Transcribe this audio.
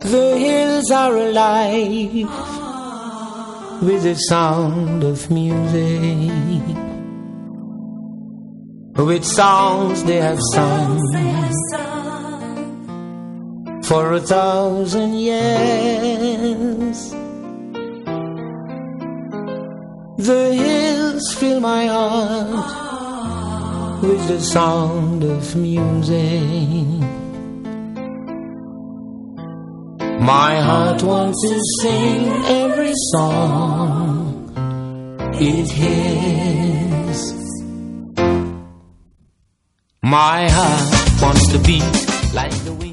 The hills are alive with the sound of music, with songs they have sung for 1,000 years. The hills fill my heart with the sound of music. My heart wants to sing every song it hears. My heart wants to beat like the wind.